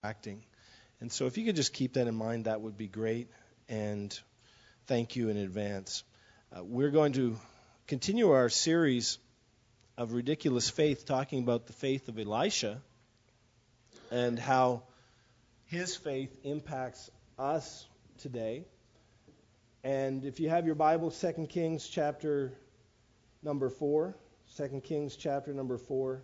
acting. And so if you could just keep that in mind, that would be great. And thank you in advance. We're going to continue our series of ridiculous faith, talking about the faith of Elisha and how his faith impacts us today. And if you have your Bible, 2 Kings chapter number 4. 2 Kings chapter number 4.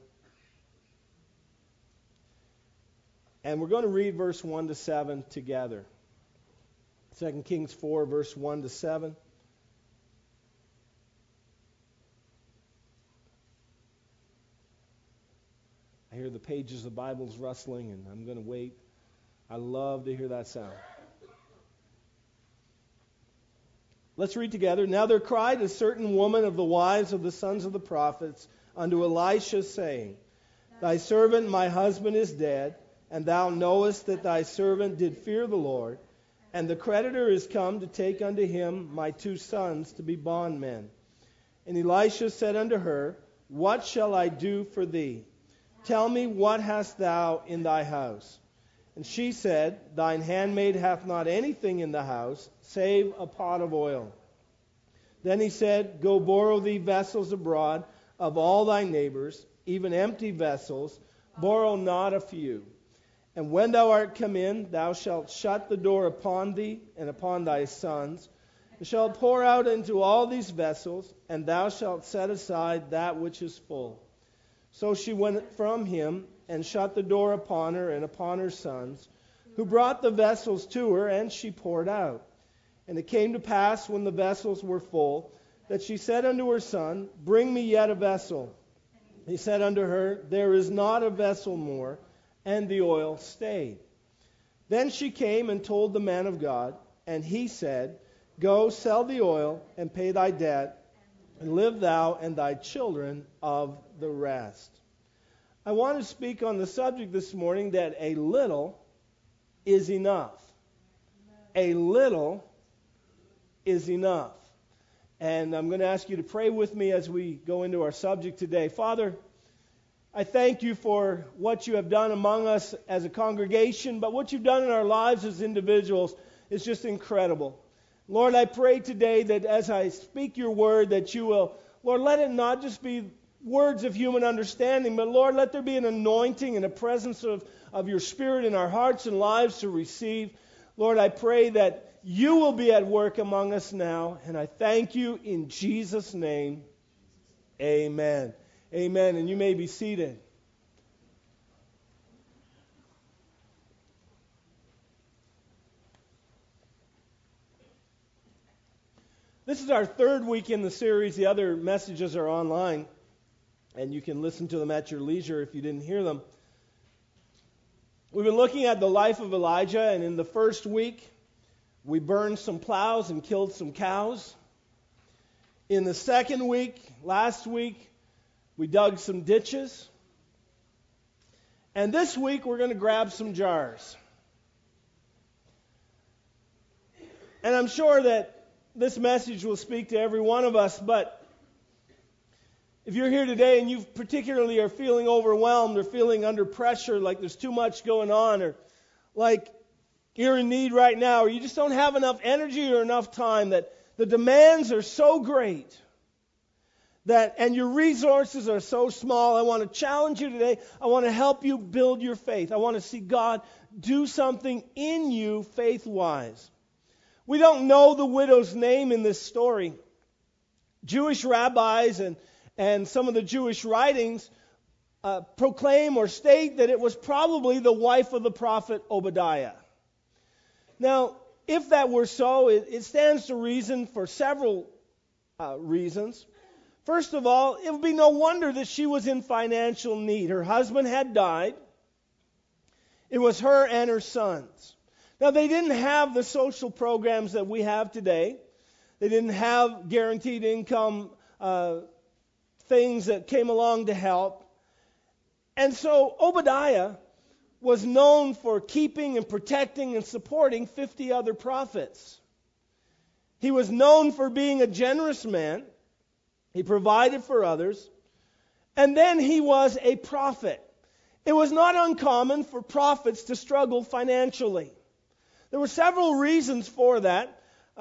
And we're going to read verse 1 to 7 together. 2 Kings 4, verse 1 to 7. I hear the pages of the Bible's rustling, and I'm going to wait. I love to hear that sound. Let's read together. Now there cried a certain woman of the wives of the sons of the prophets unto Elisha, saying, Thy servant my husband is dead, and thou knowest that thy servant did fear the Lord, and the creditor is come to take unto him my 2 sons to be bondmen. And Elisha said unto her, What shall I do for thee? Tell me, what hast thou in thy house? And she said, Thine handmaid hath not anything in the house, save a pot of oil. Then he said, Go borrow thee vessels abroad of all thy neighbors, even empty vessels, borrow not a few. And when thou art come in, thou shalt shut the door upon thee and upon thy sons, and shalt pour out into all these vessels, and thou shalt set aside that which is full. So she went from him, and shut the door upon her and upon her sons, who brought the vessels to her, and she poured out. And it came to pass, when the vessels were full, that she said unto her son, Bring me yet a vessel. He said unto her, There is not a vessel more. And the oil stayed. Then she came and told the man of God, and he said, Go, sell the oil, and pay thy debt, and live thou and thy children of the rest. I want to speak on the subject this morning that a little is enough. A little is enough. And I'm going to ask you to pray with me as we go into our subject today. Father, I thank you for what you have done among us as a congregation, but what you've done in our lives as individuals is just incredible. Lord, I pray today that as I speak your word, that you will, Lord, let it not just be words of human understanding, but Lord, let there be an anointing and a presence of your Spirit in our hearts and lives to receive. Lord, I pray that you will be at work among us now, and I thank you in Jesus' name. Amen. Amen. And you may be seated. This is our 3rd week in the series. The other messages are online, and you can listen to them at your leisure if you didn't hear them. We've been looking at the life of Elijah, and in the first week, we burned some plows and killed some cows. In the second week, last week, we dug some ditches. And this week, we're going to grab some jars. And I'm sure that this message will speak to every one of us, but if you're here today and you particularly are feeling overwhelmed or feeling under pressure, like there's too much going on, or like you're in need right now, or you just don't have enough energy or enough time, that the demands are so great, and your resources are so small, I want to challenge you today. I want to help you build your faith. I want to see God do something in you faith-wise. We don't know the widow's name in this story. Jewish rabbis and some of the Jewish writings proclaim or state that it was probably the wife of the prophet Obadiah. Now, if that were so, it stands to reason for several reasons. First of all, it would be no wonder that she was in financial need. Her husband had died. It was her and her sons. Now, they didn't have the social programs that we have today. They didn't have guaranteed income things that came along to help. And so Obadiah was known for keeping and protecting and supporting 50 other prophets. He was known for being a generous man. He provided for others. And then he was a prophet. It was not uncommon for prophets to struggle financially. There were several reasons for that.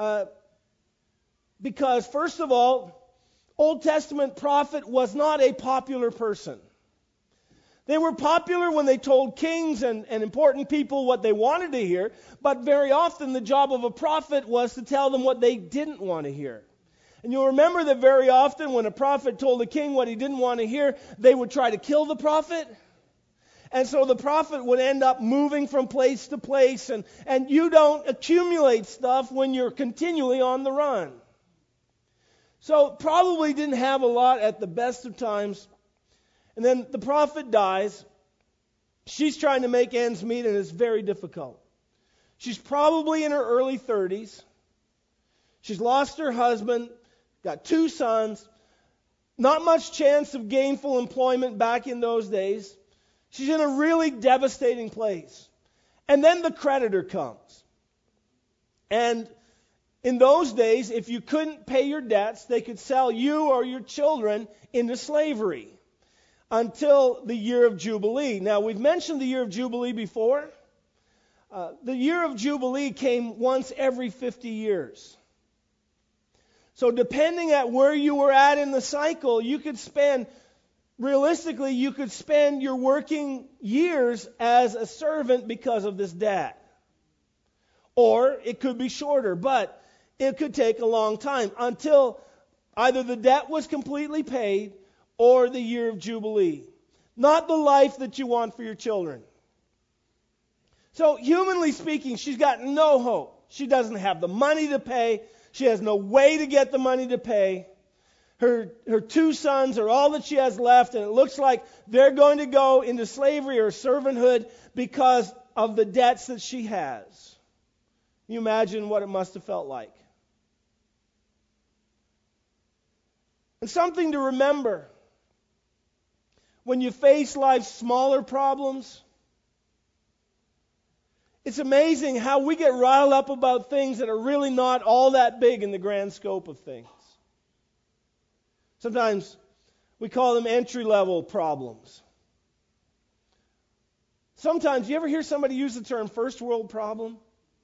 Because, first of all, Old Testament prophet was not a popular person. They were popular when they told kings and important people what they wanted to hear, but very often the job of a prophet was to tell them what they didn't want to hear. And you'll remember that very often when a prophet told the king what he didn't want to hear, they would try to kill the prophet. And so the prophet would end up moving from place to place, and you don't accumulate stuff when you're continually on the run. So probably didn't have a lot at the best of times. And then the prophet dies. She's trying to make ends meet, and it's very difficult. She's probably in her early 30s. She's lost her husband, got 2 sons, not much chance of gainful employment back in those days. She's in a really devastating place. And then the creditor comes. And in those days, if you couldn't pay your debts, they could sell you or your children into slavery until the year of Jubilee. Now, we've mentioned the year of Jubilee before. The year of Jubilee came once every 50 years. So depending at where you were at in the cycle, you could spend your working years as a servant because of this debt. Or it could be shorter, but it could take a long time until either the debt was completely paid or the year of Jubilee. Not the life that you want for your children. So humanly speaking, she's got no hope. She doesn't have the money to pay. She has no way to get the money to pay. Her 2 sons are all that she has left, and it looks like they're going to go into slavery or servanthood because of the debts that she has. Can you imagine what it must have felt like? And something to remember. When you face life's smaller problems, it's amazing how we get riled up about things that are really not all that big in the grand scope of things. Sometimes we call them entry-level problems. Sometimes, you ever hear somebody use the term first world problem?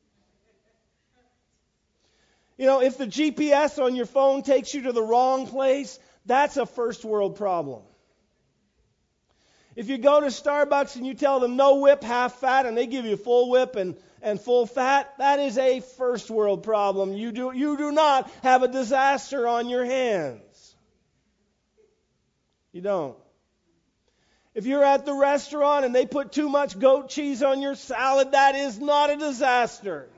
You know, if the GPS on your phone takes you to the wrong place, that's a first world problem. If you go to Starbucks and you tell them no whip, half fat, and they give you full whip and full fat, that is a first world problem. You do not have a disaster on your hands. You don't. If you're at the restaurant and they put too much goat cheese on your salad, that is not a disaster.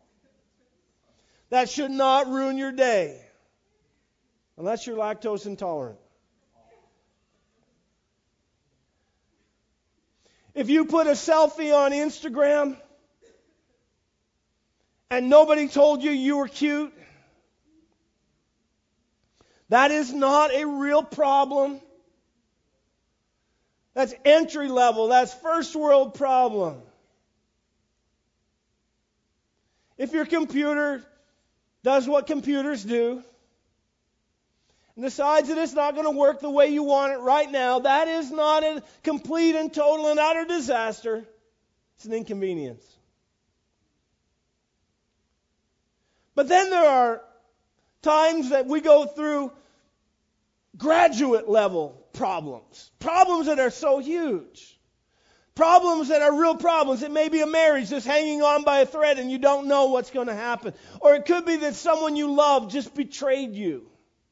That should not ruin your day. Unless you're lactose intolerant. If you put a selfie on Instagram and nobody told you were cute, that is not a real problem. That's entry level. That's first world problem. If your computer does what computers do and decides that it's not going to work the way you want it right now, that is not a complete and total and utter disaster. It's an inconvenience. But then there are times that we go through graduate level problems. Problems that are so huge. Problems that are real problems. It may be a marriage that's hanging on by a thread and you don't know what's going to happen. Or it could be that someone you love just betrayed you.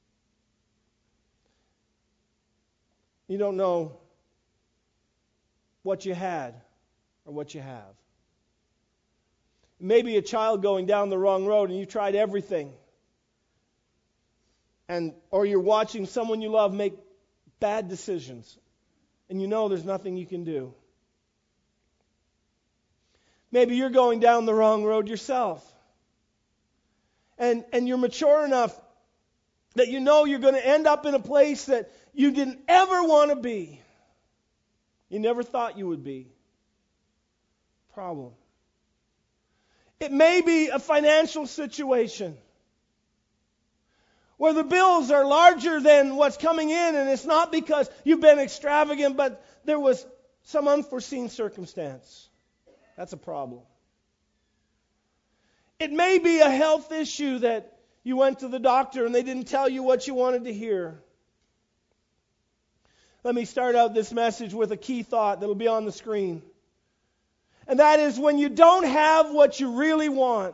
You don't know what you had or what you have. Maybe a child going down the wrong road and you tried everything. Or you're watching someone you love make bad decisions and you know there's nothing you can do. Maybe you're going down the wrong road yourself. And you're mature enough that you know you're going to end up in a place that you didn't ever want to be. You never thought you would be. Problem. It may be a financial situation where the bills are larger than what's coming in, and it's not because you've been extravagant, but there was some unforeseen circumstance. That's a problem. It may be a health issue that you went to the doctor and they didn't tell you what you wanted to hear. Let me start out this message with a key thought that'll be on the screen. And that is, when you don't have what you really want,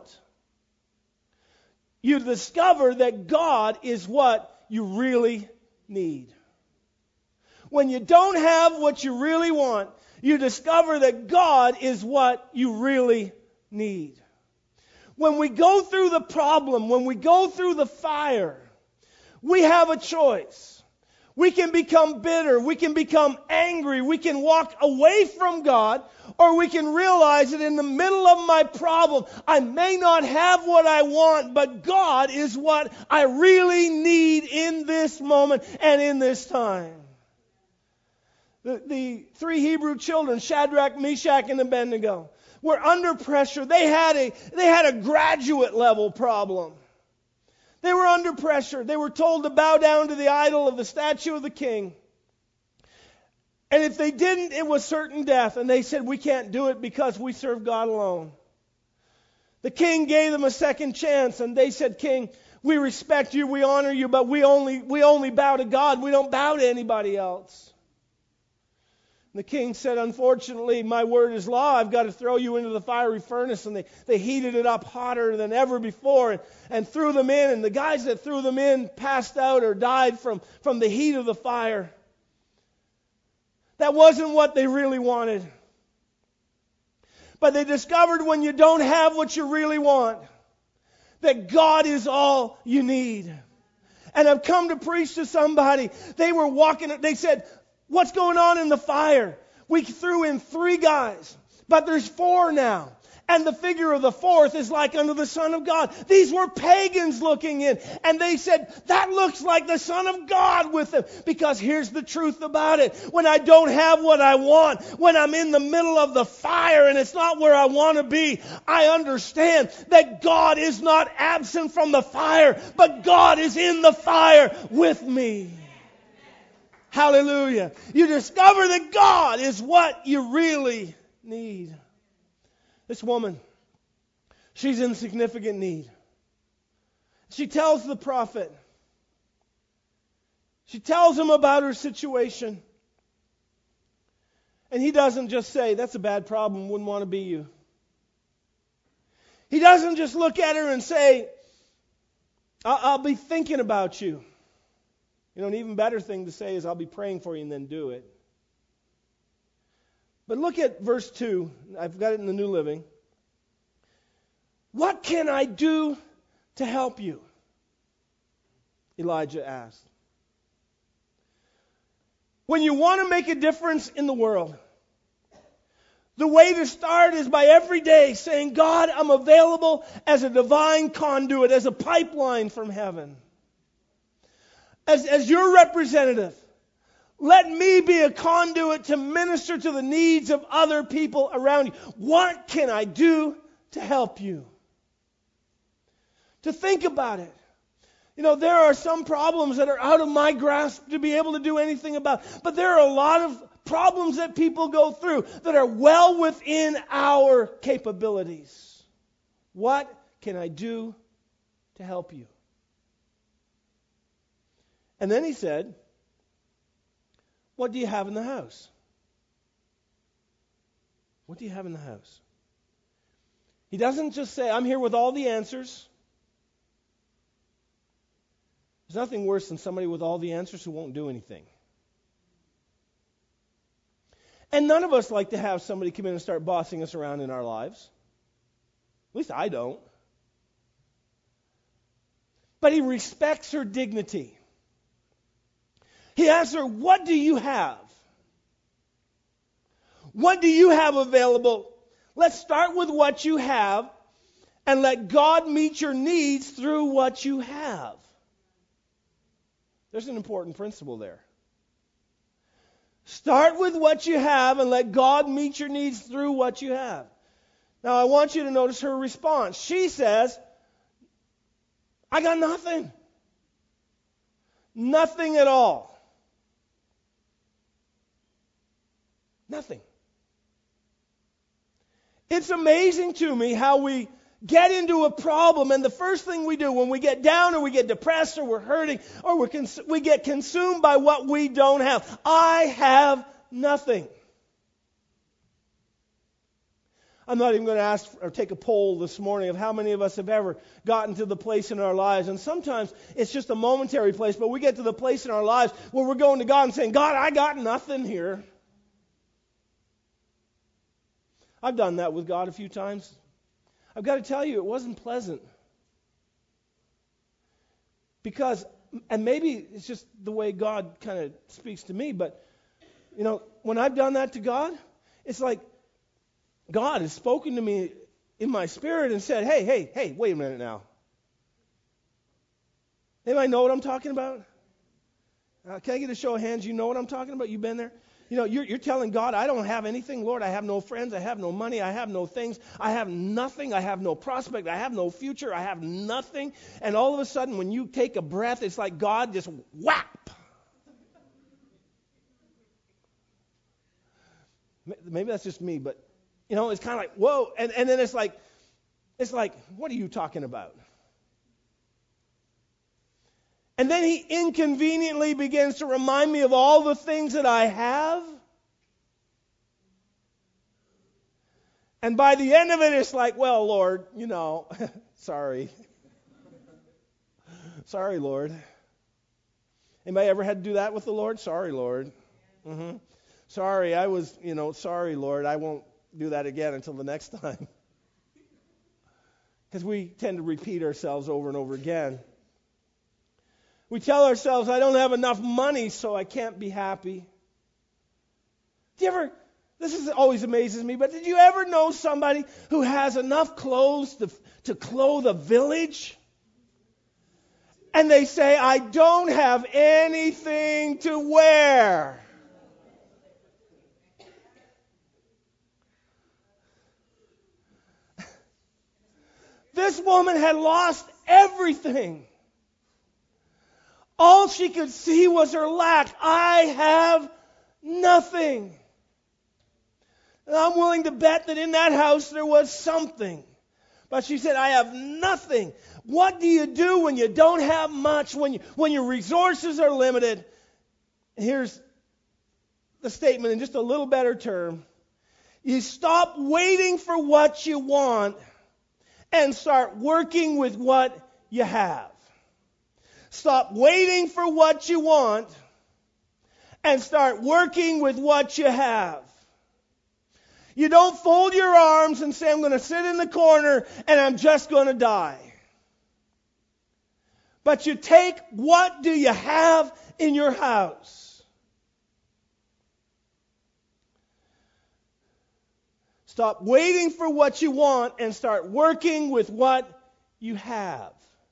you discover that God is what you really need. When you don't have what you really want, you discover that God is what you really need. When we go through the problem, when we go through the fire, we have a choice. We can become bitter, we can become angry, we can walk away from God, or we can realize that in the middle of my problem, I may not have what I want, but God is what I really need in this moment and in this time. The three Hebrew children, Shadrach, Meshach, and Abednego, were under pressure. They had a graduate level problem. They were under pressure. They were told to bow down to the idol of the statue of the king. And if they didn't, it was certain death. And they said, we can't do it because we serve God alone. The king gave them a second chance, and they said, King, we respect you, we honor you, but we only bow to God. We don't bow to anybody else. The king said, unfortunately, my word is law. I've got to throw you into the fiery furnace. And they heated it up hotter than ever before and threw them in. And the guys that threw them in passed out or died from the heat of the fire. That wasn't what they really wanted. But they discovered when you don't have what you really want, that God is all you need. And I've come to preach to somebody. They were walking, they said, what's going on in the fire? We threw in 3 guys, but there's 4 now. And the figure of the 4th is like unto the Son of God. These were pagans looking in. And they said, that looks like the Son of God with them. Because here's the truth about it. When I don't have what I want, when I'm in the middle of the fire and it's not where I want to be, I understand that God is not absent from the fire, but God is in the fire with me. Hallelujah. You discover that God is what you really need. This woman, she's in significant need. She tells the prophet. She tells him about her situation. And he doesn't just say, that's a bad problem, wouldn't want to be you. He doesn't just look at her and say, I'll be thinking about you. You know, an even better thing to say is, I'll be praying for you, and then do it. But look at verse 2. I've got it in the New Living. What can I do to help you? Elijah asked. When you want to make a difference in the world, the way to start is by every day saying, God, I'm available as a divine conduit, as a pipeline from heaven. As your representative, let me be a conduit to minister to the needs of other people around you. What can I do to help you? To think about it. You know, there are some problems that are out of my grasp to be able to do anything about. But there are a lot of problems that people go through that are well within our capabilities. What can I do to help you? And then he said, what do you have in the house? What do you have in the house? He doesn't just say, I'm here with all the answers. There's nothing worse than somebody with all the answers who won't do anything. And none of us like to have somebody come in and start bossing us around in our lives. At least I don't. But he respects her dignity. He asks her, what do you have? What do you have available? Let's start with what you have and let God meet your needs through what you have. There's an important principle there. Start with what you have and let God meet your needs through what you have. Now I want you to notice her response. She says, I got nothing. Nothing at all. Nothing. It's amazing to me how we get into a problem, and the first thing we do when we get down or we get depressed or we're hurting or we get consumed by what we don't have. I have nothing. I'm not even going to ask or take a poll this morning of how many of us have ever gotten to the place in our lives. And sometimes it's just a momentary place, but we get to the place in our lives where we're going to God and saying, God, I got nothing here. I've done that with God a few times. I've got to tell you, it wasn't pleasant. Because, and maybe it's just the way God kind of speaks to me, but, when I've done that to God, it's like God has spoken to me in my spirit and said, hey, wait a minute now. Anybody know what I'm talking about? Can I get a show of hands? You know what I'm talking about? You've been there? You're telling God, I don't have anything. Lord, I have no friends. I have no money. I have no things. I have nothing. I have no prospect. I have no future. I have nothing. And all of a sudden, when you take a breath, it's like God just whap. Maybe that's just me, but, it's kind of like, whoa. And then it's like, what are you talking about? And then he inconveniently begins to remind me of all the things that I have. And by the end of it, it's like, well, Lord, sorry. Sorry, Lord. Anybody ever had to do that with the Lord? Sorry, Lord. Mm-hmm. Sorry, sorry, Lord. I won't do that again until the next time. Because we tend to repeat ourselves over and over again. We tell ourselves, I don't have enough money, so I can't be happy. This always amazes me, but did you ever know somebody who has enough clothes to clothe a village? And they say, I don't have anything to wear. This woman had lost everything. All she could see was her lack. I have nothing. And I'm willing to bet that in that house there was something. But she said, I have nothing. What do you do when you don't have much, when your resources are limited? Here's the statement in just a little better term. You stop waiting for what you want and start working with what you have. Stop waiting for what you want and start working with what you have. You don't fold your arms and say, I'm going to sit in the corner and I'm just going to die. But you take, what do you have in your house? Stop waiting for what you want and start working with what you have.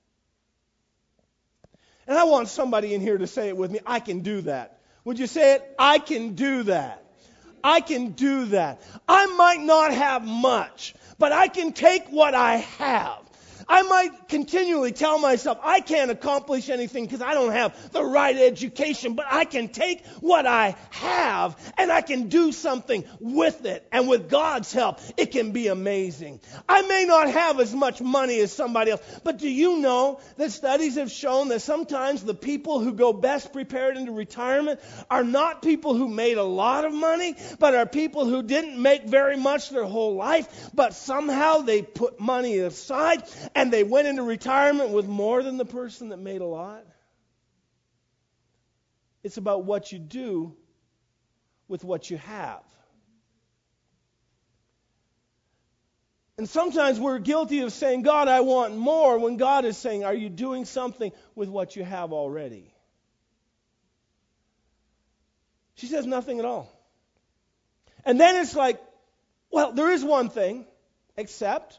And I want somebody in here to say it with me. I can do that. Would you say it? I can do that. I can do that. I might not have much, but I can take what I have. I might continually tell myself I can't accomplish anything because I don't have the right education, but I can take what I have and I can do something with it. And with God's help, it can be amazing. I may not have as much money as somebody else, but do you know that studies have shown that sometimes the people who go best prepared into retirement are not people who made a lot of money, but are people who didn't make very much their whole life, but somehow they put money aside and they went into retirement with more than the person that made a lot. It's about what you do with what you have. And sometimes we're guilty of saying, God, I want more, when God is saying, are you doing something with what you have already? She says nothing at all. And then it's like, well, there is one thing, except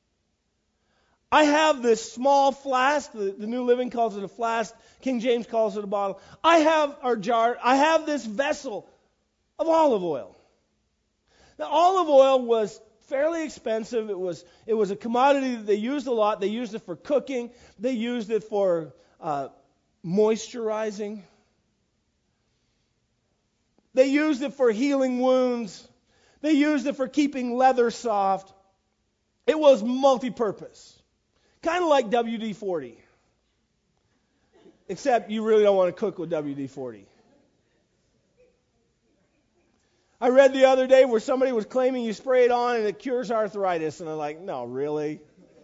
I have this small flask. The New Living calls it a flask. King James calls it a bottle. I have this vessel of olive oil. Now, olive oil was fairly expensive. It was a commodity that they used a lot. They used it for cooking. They used it for moisturizing. They used it for healing wounds. They used it for keeping leather soft. It was multi-purpose. Kind of like WD-40. Except you really don't want to cook with WD-40. I read the other day where somebody was claiming you spray it on and it cures arthritis. And I'm like, no, really?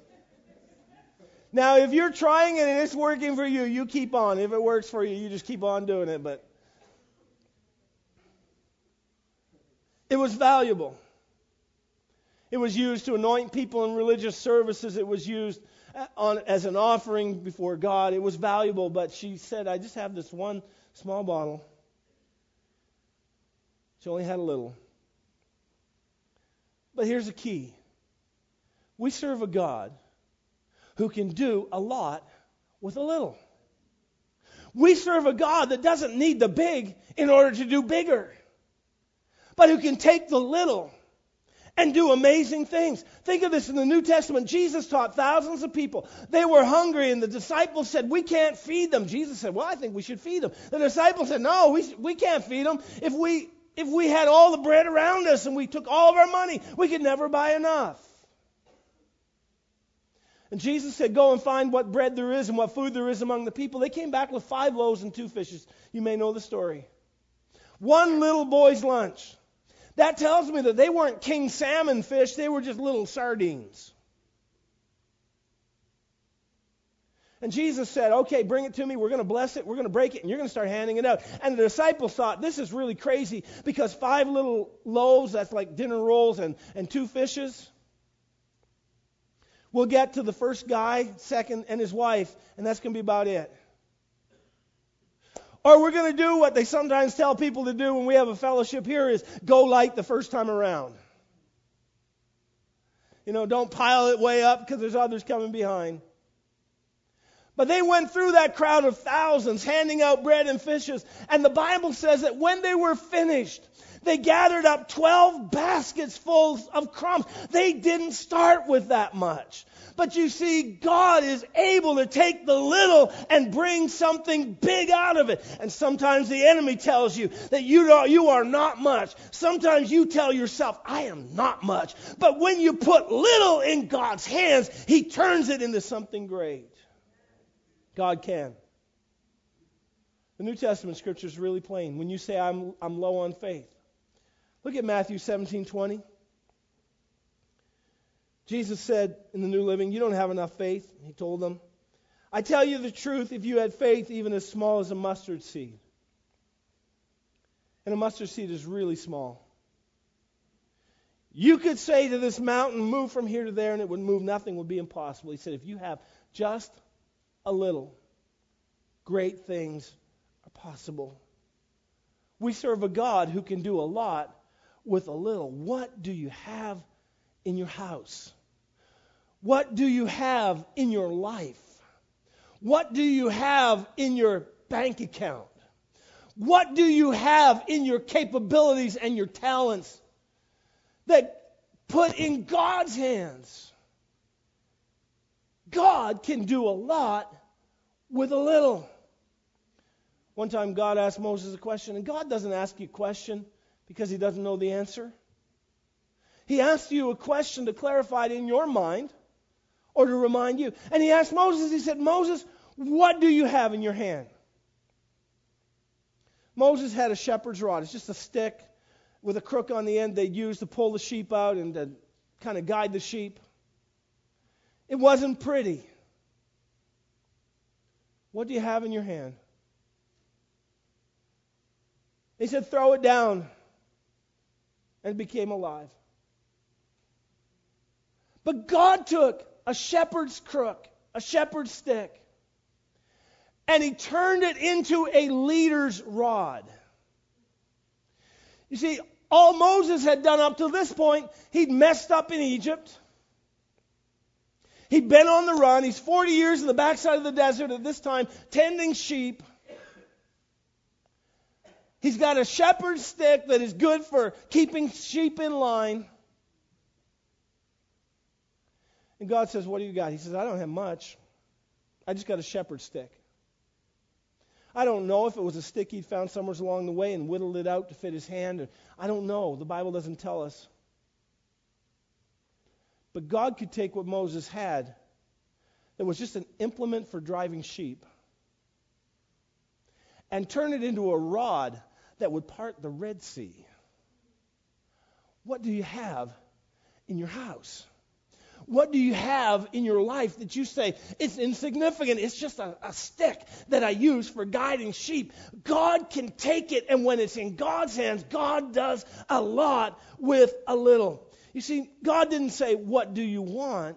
Now, if you're trying it and it's working for you, you keep on. If it works for you, you just keep on doing it. But it was valuable. It was used to anoint people in religious services. It was used as an offering before God. It was valuable, but she said, I just have this one small bottle. She only had a little. But here's the key. We serve a God who can do a lot with a little. We serve a God that doesn't need the big in order to do bigger, but who can take the little and do amazing things. Think of this in the New Testament. Jesus taught thousands of people. They were hungry, and the disciples said, we can't feed them. Jesus said, well, I think we should feed them. The disciples said, no, we can't feed them. If we had all the bread around us and we took all of our money, we could never buy enough. And Jesus said, go and find what bread there is and what food there is among the people. They came back with 5 loaves and 2 fishes. You may know the story. One little boy's lunch. That tells me that they weren't king salmon fish. They were just little sardines. And Jesus said, okay, bring it to me. We're going to bless it. We're going to break it. And you're going to start handing it out. And the disciples thought, this is really crazy because 5 little loaves, that's like dinner rolls, and 2 fishes. We'll get to the first guy, second, and his wife, and that's going to be about it. Or we're going to do what they sometimes tell people to do when we have a fellowship here is go light the first time around. You know, don't pile it way up because there's others coming behind. But they went through that crowd of thousands handing out bread and fishes. And the Bible says that when they were finished, they gathered up 12 baskets full of crumbs. They didn't start with that much. But you see, God is able to take the little and bring something big out of it. And sometimes the enemy tells you that you are not much. Sometimes you tell yourself, I am not much. But when you put little in God's hands, He turns it into something great. God can. The New Testament scripture is really plain. When you say I'm low on faith, look at Matthew 17:20. Jesus said in the New Living, you don't have enough faith. He told them, I tell you the truth, if you had faith even as small as a mustard seed. And a mustard seed is really small. You could say to this mountain, move from here to there, and it would move. Nothing would be impossible. He said, if you have just a little, great things are possible. We serve a God who can do a lot with a little. What do you have in your house? What do you have in your life? What do you have in your bank account? What do you have in your capabilities and your talents that put in God's hands? God can do a lot with a little. One time God asked Moses a question, and God doesn't ask you a question because He doesn't know the answer. He asked you a question to clarify it in your mind or to remind you. And He asked Moses, He said, Moses, what do you have in your hand? Moses had a shepherd's rod. It's just a stick with a crook on the end they'd use to pull the sheep out and to kind of guide the sheep. It wasn't pretty. What do you have in your hand? He said, throw it down. And it became alive. But God took a shepherd's crook, a shepherd's stick, and He turned it into a leader's rod. You see, all Moses had done up to this point, he'd messed up in Egypt. He'd been on the run. He's 40 years in the backside of the desert at this time, tending sheep. He's got a shepherd's stick that is good for keeping sheep in line. And God says, what do you got? He says, I don't have much. I just got a shepherd's stick. I don't know if it was a stick he'd found somewhere along the way and whittled it out to fit his hand. I don't know. The Bible doesn't tell us. But God could take what Moses had that was just an implement for driving sheep and turn it into a rod that would part the Red Sea. What do you have in your house? What do you have in your life that you say, it's insignificant, it's just a stick that I use for guiding sheep? God can take it, and when it's in God's hands, God does a lot with a little. You see, God didn't say, what do you want?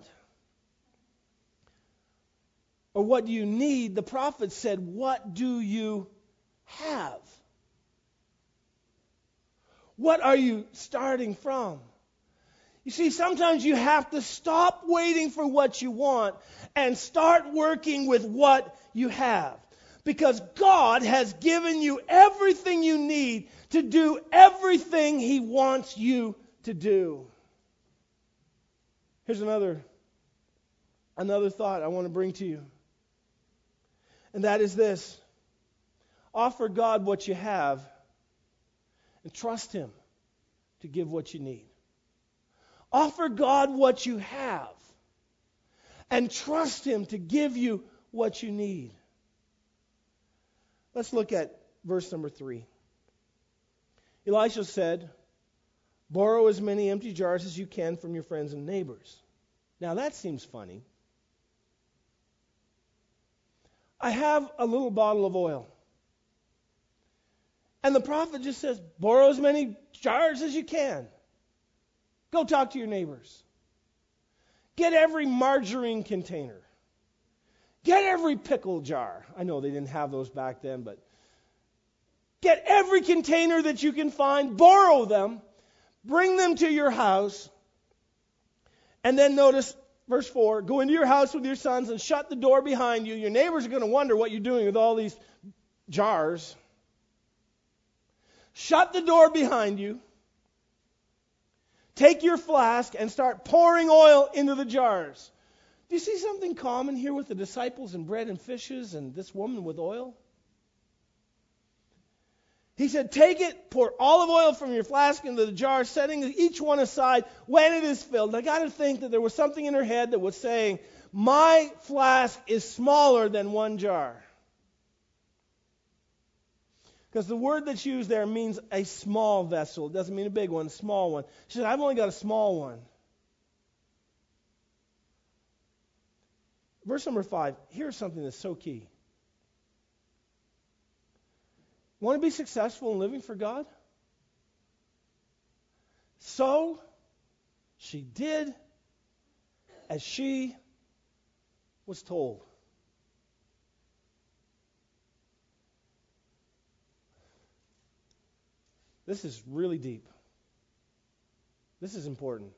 Or what do you need? The prophet said, what do you have? What are you starting from? You see, sometimes you have to stop waiting for what you want and start working with what you have. Because God has given you everything you need to do everything He wants you to do. Here's another thought I want to bring to you. And that is this. Offer God what you have and trust Him to give what you need. Offer God what you have and trust Him to give you what you need. Let's look at verse number 3. Elisha said, borrow as many empty jars as you can from your friends and neighbors. Now that seems funny. I have a little bottle of oil. And the prophet just says, borrow as many jars as you can. Go talk to your neighbors. Get every margarine container. Get every pickle jar. I know they didn't have those back then, but get every container that you can find. Borrow them. Bring them to your house. And then notice verse 4. Go into your house with your sons and shut the door behind you. Your neighbors are going to wonder what you're doing with all these jars. Shut the door behind you. Take your flask and start pouring oil into the jars. Do you see something common here with the disciples and bread and fishes and this woman with oil? He said, take it, pour olive oil from your flask into the jar, setting each one aside when it is filled. And I got to think that there was something in her head that was saying, my flask is smaller than one jar. Because the word that's used there means a small vessel. It doesn't mean a big one, a small one. She said, I've only got a small one. Verse number 5, here's something that's so key. Want to be successful in living for God? So she did as she was told. This is really deep. This is important.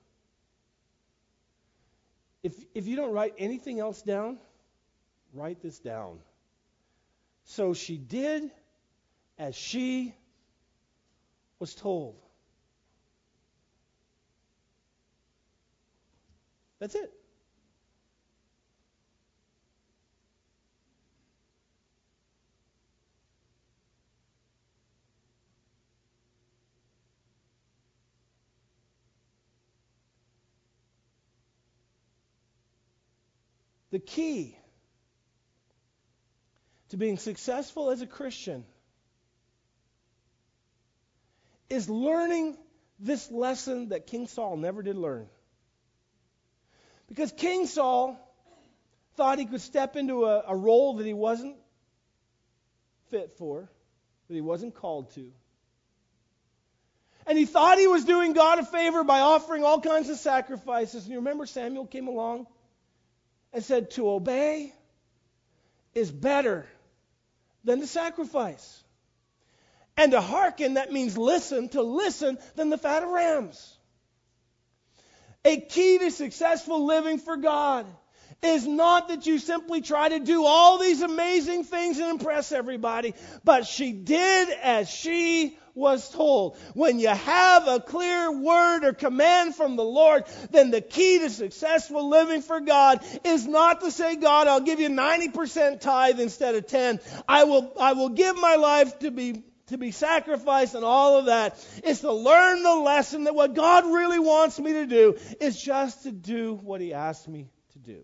If you don't write anything else down, write this down. So she did as she was told. That's it. The key to being successful as a Christian is learning this lesson that King Saul never did learn. Because King Saul thought he could step into a role that he wasn't fit for, that he wasn't called to. And he thought he was doing God a favor by offering all kinds of sacrifices. And you remember Samuel came along and said, to obey is better than to sacrifice. And to hearken, that means listen, to listen than the fat of rams. A key to successful living for God is not that you simply try to do all these amazing things and impress everybody, but she did as she was told. When you have a clear word or command from the Lord, then the key to successful living for God is not to say, God, I'll give you 90% tithe instead of 10. I will give my life to be sacrificed and all of that. It's to learn the lesson that what God really wants me to do is just to do what He asked me to do.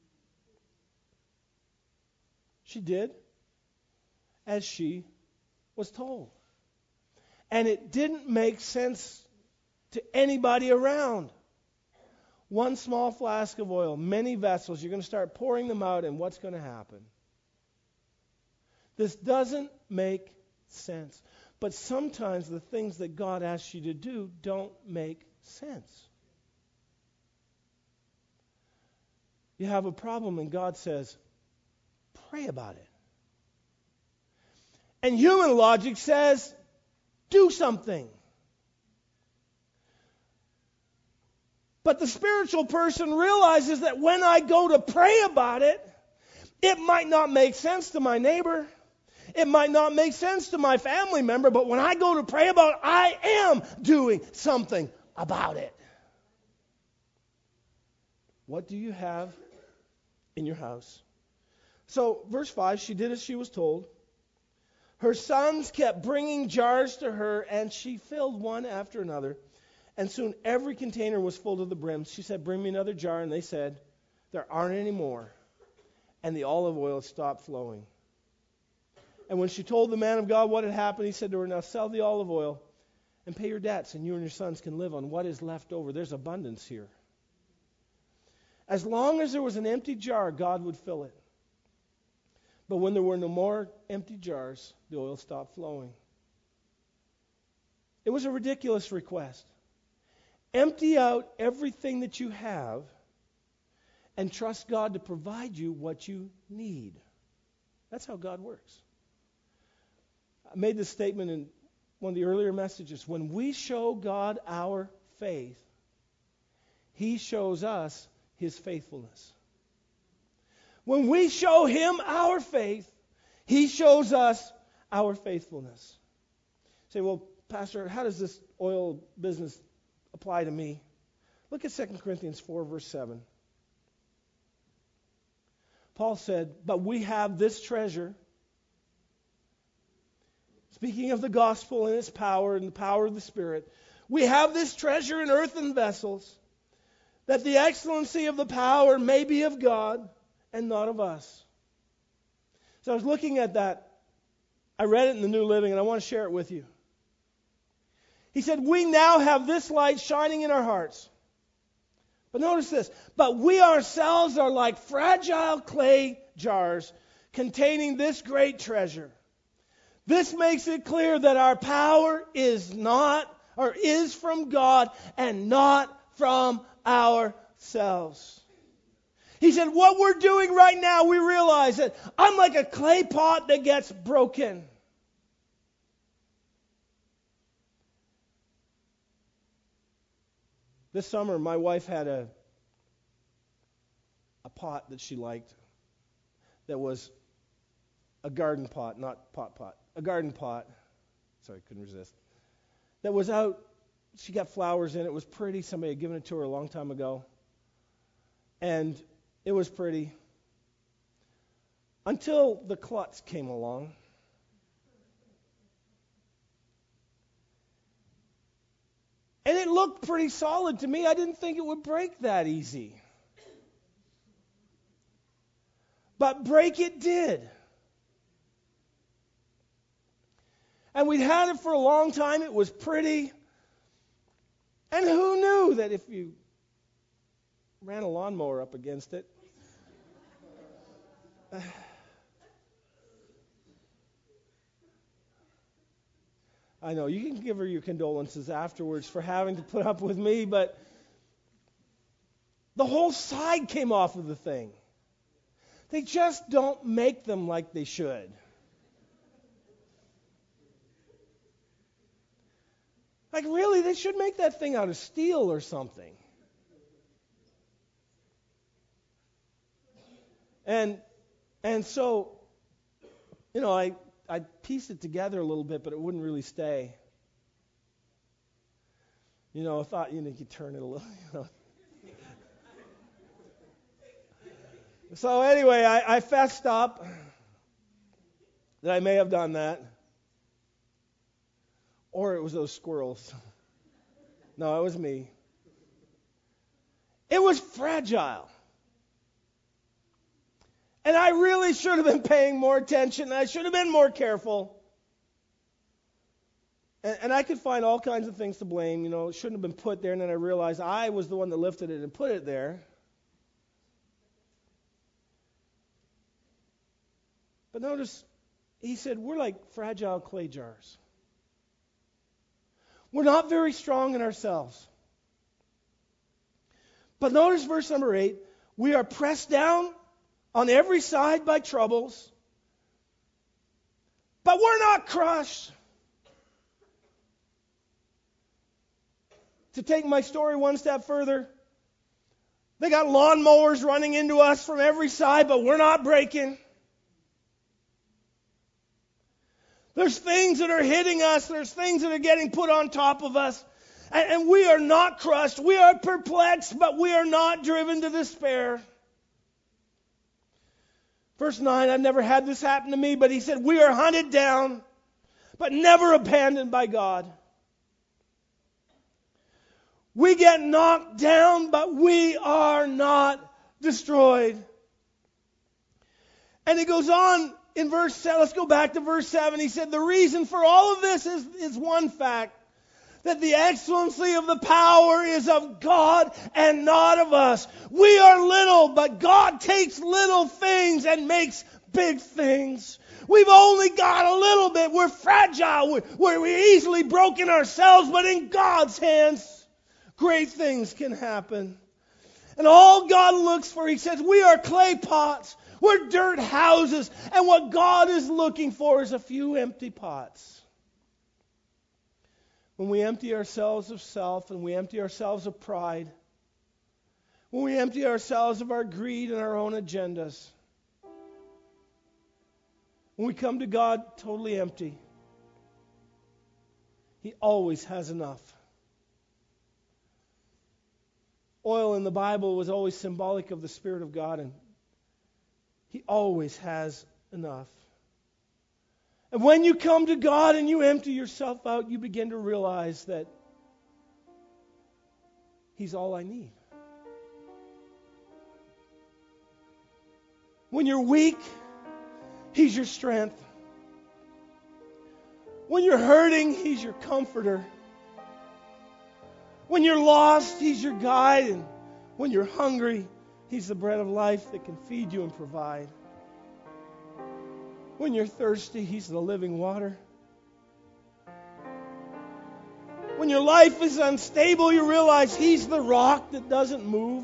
She did as she was told. And it didn't make sense to anybody around. One small flask of oil, many vessels, you're going to start pouring them out, and what's going to happen? This doesn't make sense. But sometimes the things that God asks you to do don't make sense. You have a problem, and God says, pray about it. And human logic says, do something. But the spiritual person realizes that when I go to pray about it, it might not make sense to my neighbor. It might not make sense to my family member, but when I go to pray about it, I am doing something about it. What do you have in your house? So, verse 5, she did as she was told. Her sons kept bringing jars to her, and she filled one after another. And soon every container was full to the brim. She said, bring me another jar. And they said, there aren't any more. And the olive oil stopped flowing. And when she told the man of God what had happened, he said to her, now sell the olive oil and pay your debts, and you and your sons can live on what is left over. There's abundance here. As long as there was an empty jar, God would fill it. But when there were no more empty jars, the oil stopped flowing. It was a ridiculous request. Empty out everything that you have and trust God to provide you what you need. That's how God works. I made this statement in one of the earlier messages. When we show God our faith, He shows us His faithfulness. When we show Him our faith, He shows us our faithfulness. You say, well, Pastor, how does this oil business apply to me? Look at 2 Corinthians 4, verse 7. Paul said, but we have this treasure. Speaking of the gospel and its power and the power of the Spirit, we have this treasure in earthen vessels, that the excellency of the power may be of God and not of us. So I was looking at that. I read it in the New Living, and I want to share it with you. He said, we now have this light shining in our hearts. But notice this. But we ourselves are like fragile clay jars containing this great treasure. This makes it clear that our power is from God and not from ourselves. He said, what we're doing right now, we realize that I'm like a clay pot that gets broken. This summer, my wife had a pot that she liked that was a garden pot, not pot. A garden pot. Sorry, couldn't resist. That was out. She got flowers in it. It was pretty. Somebody had given it to her a long time ago. And it was pretty. Until the klutz came along. And it looked pretty solid to me. I didn't think it would break that easy. But break it did. And we'd had it for a long time. It was pretty. And who knew that if you ran a lawnmower up against it, I know, you can give her your condolences afterwards for having to put up with me, but the whole side came off of the thing. They just don't make them like they should. Like, really, they should make that thing out of steel or something. And so, I pieced it together a little bit, but it wouldn't really stay. I thought, you could turn it a little, So anyway, I fessed up that I may have done that. Or it was those squirrels. No, it was me. It was fragile. And I really should have been paying more attention. I should have been more careful. And I could find all kinds of things to blame. It shouldn't have been put there. And then I realized I was the one that lifted it and put it there. But notice, he said, we're like fragile clay jars. We're not very strong in ourselves. But notice verse number 8. We are pressed down on every side by troubles, but we're not crushed. To take my story one step further, they got lawnmowers running into us from every side, but we're not breaking. There's things that are hitting us. There's things that are getting put on top of us. And we are not crushed. We are perplexed, but we are not driven to despair. Verse 9, I've never had this happen to me, but he said, we are hunted down, but never abandoned by God. We get knocked down, but we are not destroyed. And he goes on in verse 7. Let's go back to verse 7. He said, the reason for all of this is one fact, that the excellency of the power is of God and not of us. We are little, but God takes little things and makes big things. We've only got a little bit. We're fragile. We're easily broken ourselves, but in God's hands, great things can happen. And all God looks for, he says, we are clay pots. We're dirt houses. And what God is looking for is a few empty pots. When we empty ourselves of self and we empty ourselves of pride, when we empty ourselves of our greed and our own agendas, when we come to God totally empty, He always has enough. Oil in the Bible was always symbolic of the Spirit of God, and He always has enough. And when you come to God and you empty yourself out, you begin to realize that He's all I need. When you're weak, He's your strength. When you're hurting, He's your comforter. When you're lost, He's your guide. And when you're hungry, He's the bread of life that can feed you and provide. When you're thirsty, He's the living water. When your life is unstable, you realize He's the rock that doesn't move.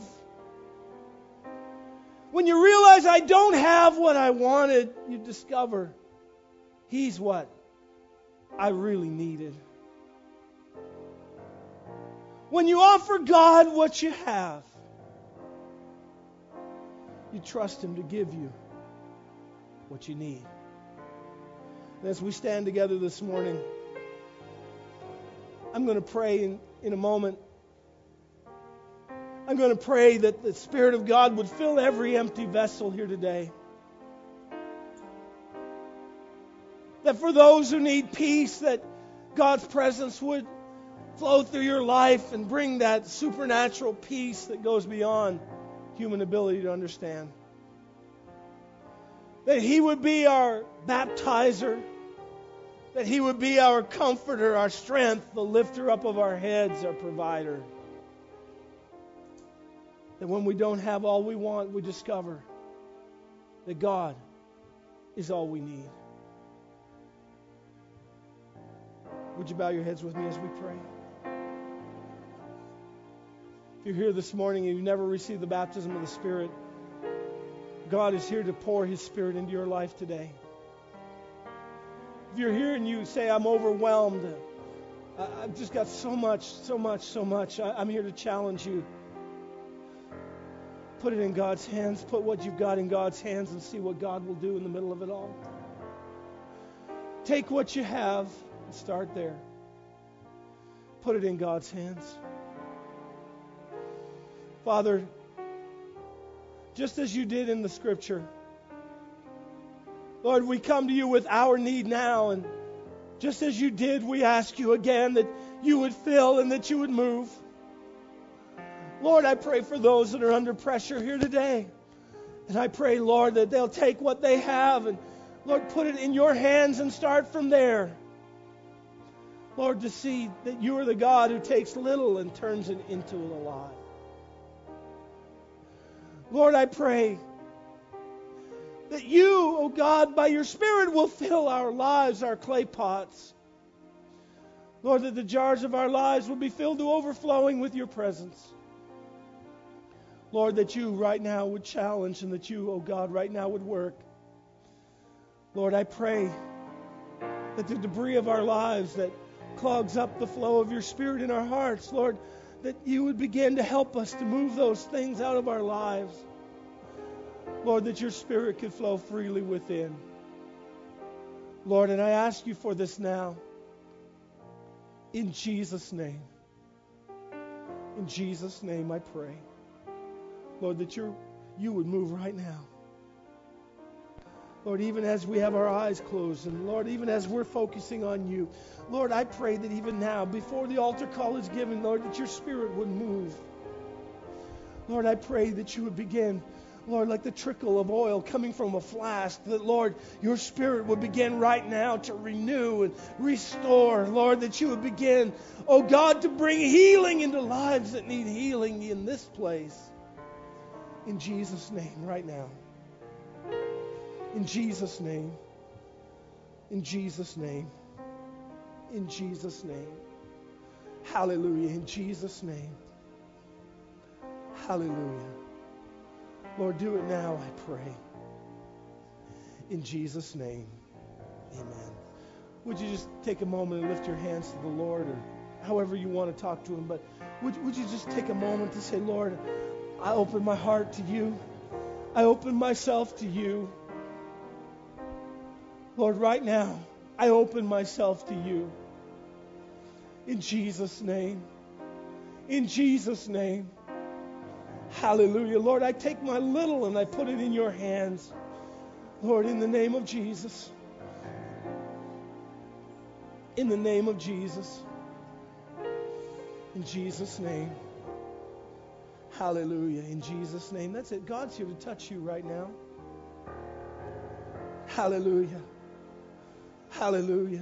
When you realize I don't have what I wanted, you discover He's what I really needed. When you offer God what you have, you trust Him to give you what you need. And as we stand together this morning, I'm going to pray in a moment. I'm going to pray that the Spirit of God would fill every empty vessel here today. That for those who need peace, that God's presence would flow through your life and bring that supernatural peace that goes beyond human ability to understand. That He would be our baptizer. That He would be our comforter, our strength, the lifter up of our heads, our provider. That when we don't have all we want, we discover that God is all we need. Would you bow your heads with me as we pray? If you're here this morning and you've never received the baptism of the Spirit, God is here to pour His Spirit into your life today. If you're here and you say, I'm overwhelmed, I've just got so much, I'm here to challenge you. Put it in God's hands. Put what you've got in God's hands and see what God will do in the middle of it all. Take what you have and start there. Put it in God's hands. Father, just as you did in the Scripture, Lord, we come to you with our need now, and just as you did, we ask you again that you would fill and that you would move. Lord, I pray for those that are under pressure here today. And I pray, Lord, that they'll take what they have and, Lord, put it in your hands and start from there. Lord, to see that you are the God who takes little and turns it into a lot. Lord, I pray that you, oh God, by your Spirit will fill our lives, our clay pots. Lord, that the jars of our lives will be filled to overflowing with your presence. Lord, that you right now would challenge and that you, oh God, right now would work. Lord, I pray that the debris of our lives that clogs up the flow of your Spirit in our hearts, Lord, that you would begin to help us to move those things out of our lives. Lord, that your Spirit could flow freely within. Lord, and I ask you for this now. In Jesus' name. In Jesus' name I pray. Lord, that you would move right now. Lord, even as we have our eyes closed, and Lord, even as we're focusing on you, Lord, I pray that even now, before the altar call is given, Lord, that your Spirit would move. Lord, I pray that you would begin, Lord, like the trickle of oil coming from a flask, that, Lord, your Spirit would begin right now to renew and restore. Lord, that you would begin, oh God, to bring healing into lives that need healing in this place. In Jesus' name, right now. In Jesus' name. In Jesus' name. In Jesus' name. Hallelujah. In Jesus' name. Hallelujah. Lord, do it now, I pray. In Jesus' name. Amen. Would you just take a moment and lift your hands to the Lord, or however you want to talk to him, but would you just take a moment to say, Lord, I open my heart to you. I open myself to you. Lord, right now, I open myself to you. In Jesus' name. In Jesus' name. Hallelujah. Lord, I take my little and I put it in your hands. Lord, in the name of Jesus. In the name of Jesus. In Jesus' name. Hallelujah. In Jesus' name. That's it. God's here to touch you right now. Hallelujah. Hallelujah.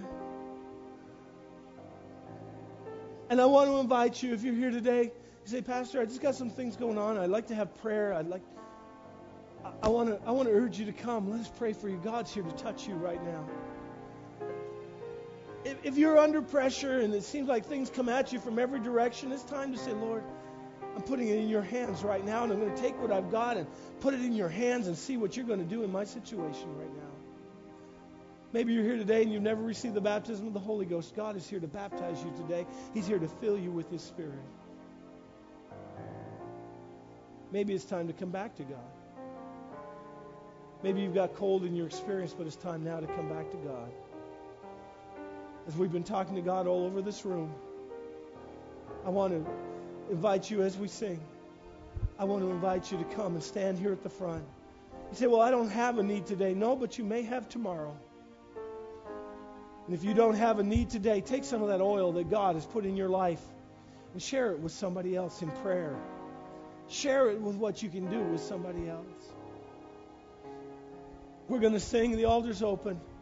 And I want to invite you, if you're here today, you say, Pastor, I just got some things going on. I'd like to have prayer. I want to urge you to come. Let us pray for you. God's here to touch you right now. If you're under pressure and it seems like things come at you from every direction, it's time to say, Lord, I'm putting it in your hands right now, and I'm going to take what I've got and put it in your hands and see what you're going to do in my situation right now. Maybe you're here today and you've never received the baptism of the Holy Ghost. God is here to baptize you today. He's here to fill you with His Spirit. Maybe it's time to come back to God. Maybe you've got cold in your experience, but it's time now to come back to God. As we've been talking to God all over this room, I want to invite you as we sing. I want to invite you to come and stand here at the front. You say, well, I don't have a need today. No, but you may have tomorrow. And if you don't have a need today, take some of that oil that God has put in your life and share it with somebody else in prayer. Share it with what you can do with somebody else. We're going to sing. The altar's open.